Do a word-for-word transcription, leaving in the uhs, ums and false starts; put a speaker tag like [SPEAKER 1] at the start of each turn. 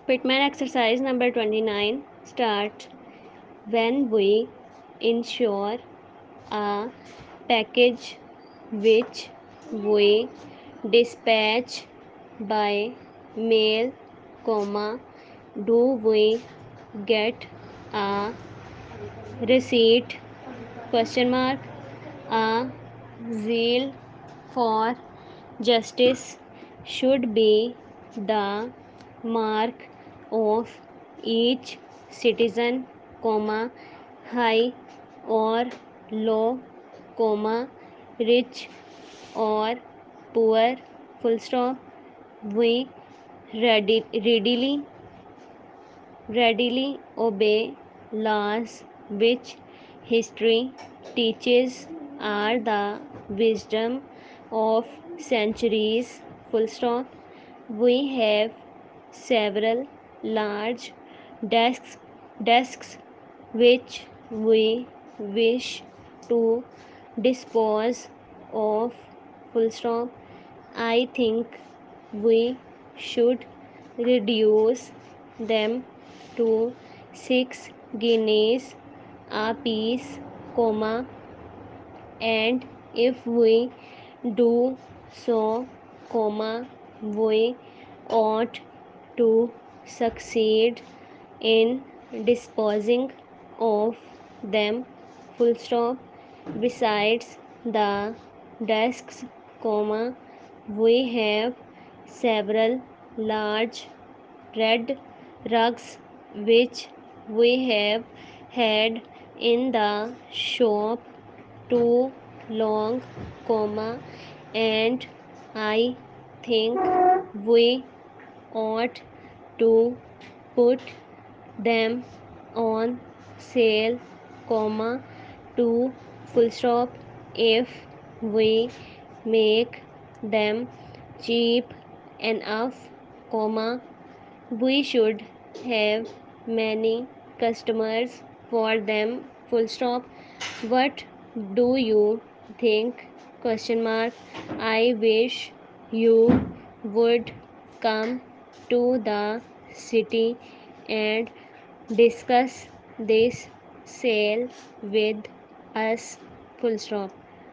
[SPEAKER 1] Pitman exercise number twenty-nine. Start. When we insure a package which we dispatch by mail, comma, do we get a receipt? Question mark. A zeal for justice should be the mark of each citizen, comma, high or low, comma, rich or poor, full stop. We ready, readily readily obey laws which history teaches are the wisdom of centuries, full stop. We have several large desks desks which we wish to dispose of, full stop. I think we should reduce them to six guineas a piece, comma, and if we do so, comma, we ought to succeed in disposing of them, full stop. Besides the desks, comma, we have several large red rugs which we have had in the shop too long, comma, and I think we ought to put them on sale, comma, to, full stop. If we make them cheap enough, comma, we should have many customers for them, full stop. What do you think? Question mark. I wish you would come to the city and discuss this sale with us, full stop.